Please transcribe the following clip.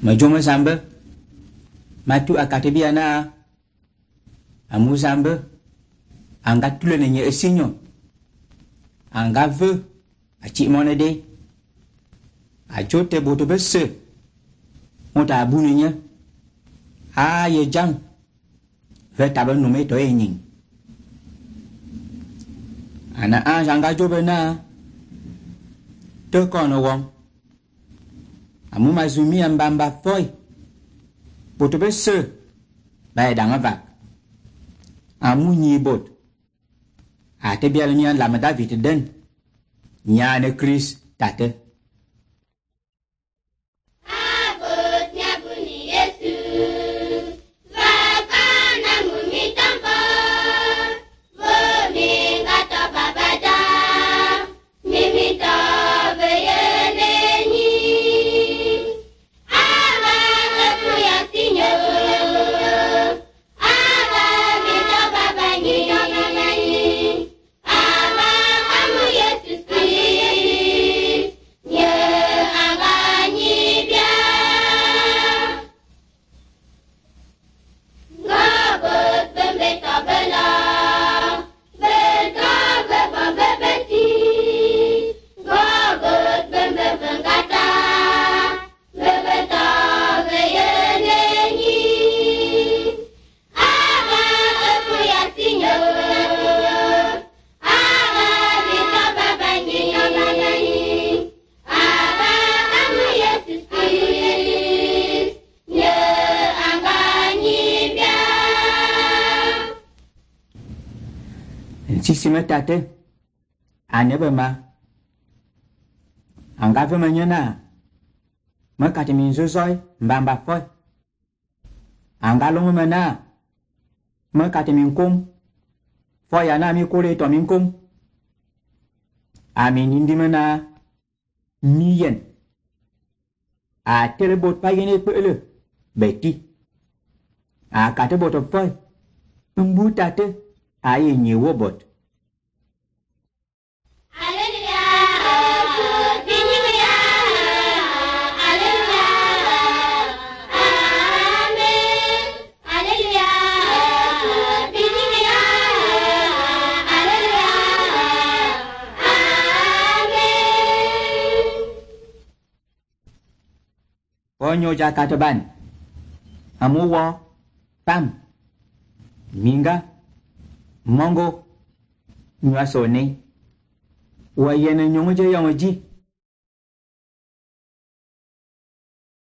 Majoma samba matu akatebiana amuzamba anga tulene nye esinyo anga ve achi monede achote boto besse mota abuninya ye jang ve tabe nume to enyin ana anga jobena to kono won amu mazumi ambamba foi boto besse ba danga va amu nyi bot ate bial nyan la David den nyane Chris tate sisime tate anebema angave manyana makati minzozoi mbamba foi angalongo mana makati minkum foi ana mi kore to minkum amin indimana miyen a telebot pagene pele beti a kate bot foi mbu tate aye nyewo bot Onyo jakataban amuwo pam minga mongo nyasone wayene nyongo je yongo ji